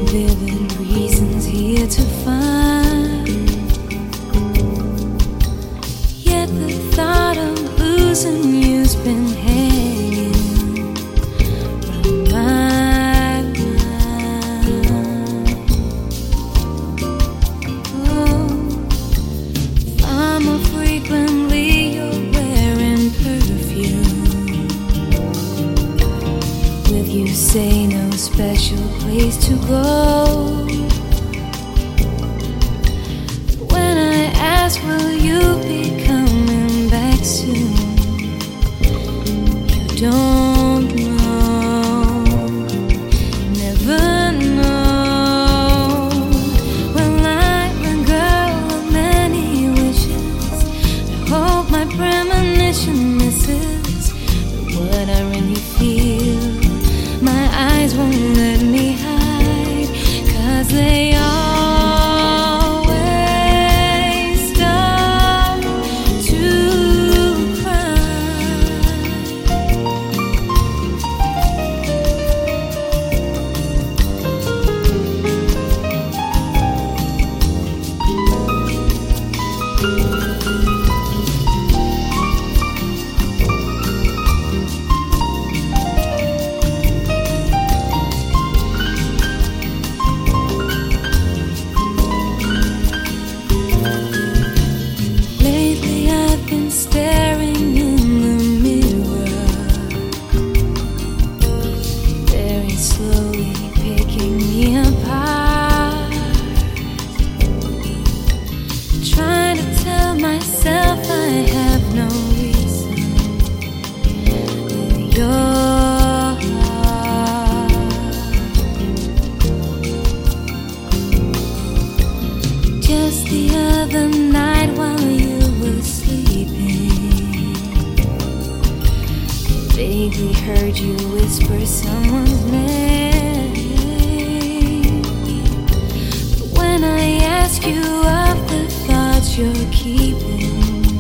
vivid reasons here to find. Yet the thought of losing you's been hanging from my mind. Oh, far more frequently you're wearing perfume. With you say no special place to go. When I ask, will you be coming back soon? You don't know, never know. Well, I'm a girl of many wishes. I hope my premonition misses what I really feel. My eyes won't let me hide, 'cause they always start to cry. Lately I've been staring in the mirror, very slowly picking me apart, trying to tell myself I have no reason with your heart. Just the other night while you were sleeping, vaguely heard you whisper someone's name. But when I ask you of the thoughts you're keeping,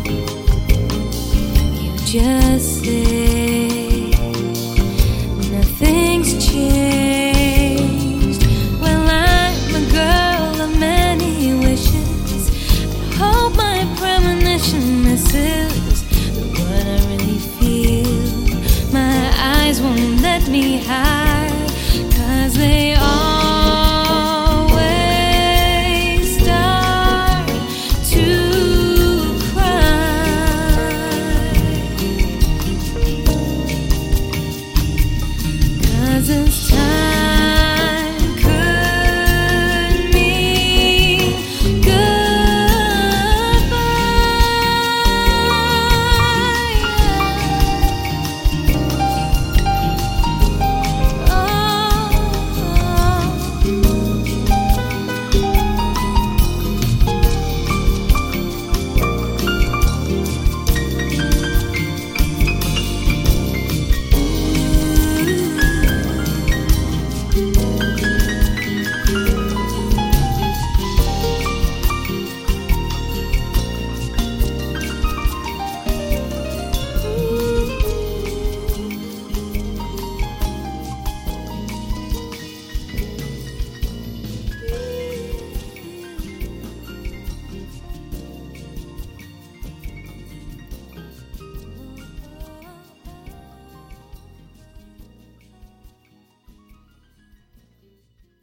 you just say nothing's changed. Well, I'm a girl of many wishes. I hope my premonition misses what I really feel. My eyes won't let me hide, 'cause they always start to cry. 'Cause it's